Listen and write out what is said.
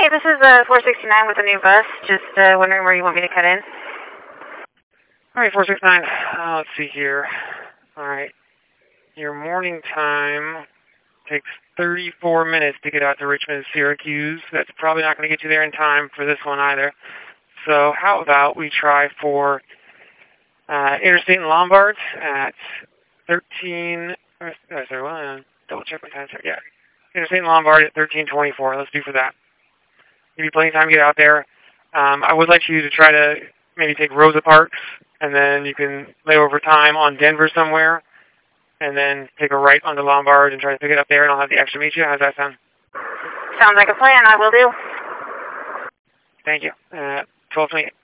Hey, this is 469 with a new bus. Just wondering where you want me to cut in. All right, 469. Let's see here. All right. Your morning time takes 34 minutes to get out to Richmond, Syracuse. That's probably not going to get you there in time for this one either. So how about we try for Interstate and Lombard at 13... sorry, double check my time. Yeah. Interstate and Lombard at 13:24. Let's do for that. Give you plenty of time to get out there. I would like you to try to maybe take Rosa Parks, and then you can lay over time on Denver somewhere, and then take a right onto Lombard and try to pick it up there, and I'll have the extra meet you. How's that sound? Sounds like a plan. I will do. Thank you. 12:28.